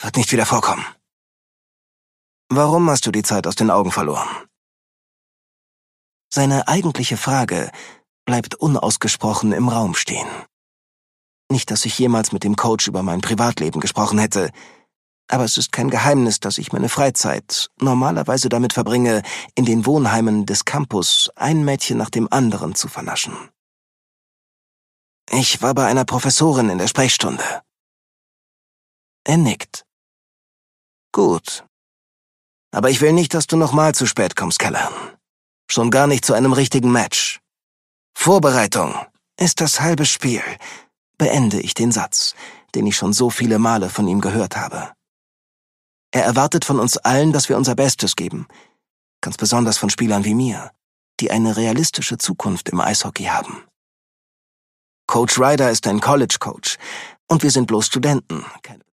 Wird nicht wieder vorkommen. Warum hast du die Zeit aus den Augen verloren? Seine eigentliche Frage bleibt unausgesprochen im Raum stehen. Nicht, dass ich jemals mit dem Coach über mein Privatleben gesprochen hätte, aber es ist kein Geheimnis, dass ich meine Freizeit normalerweise damit verbringe, in den Wohnheimen des Campus ein Mädchen nach dem anderen zu vernaschen. Ich war bei einer Professorin in der Sprechstunde. Er nickt. Gut. Aber ich will nicht, dass du nochmal zu spät kommst, Callahan. Schon gar nicht zu einem richtigen Match. Vorbereitung ist das halbe Spiel, beende ich den Satz, den ich schon so viele Male von ihm gehört habe. Er erwartet von uns allen, dass wir unser Bestes geben, ganz besonders von Spielern wie mir, die eine realistische Zukunft im Eishockey haben. Coach Ryder ist ein College-Coach und wir sind bloß Studenten, keine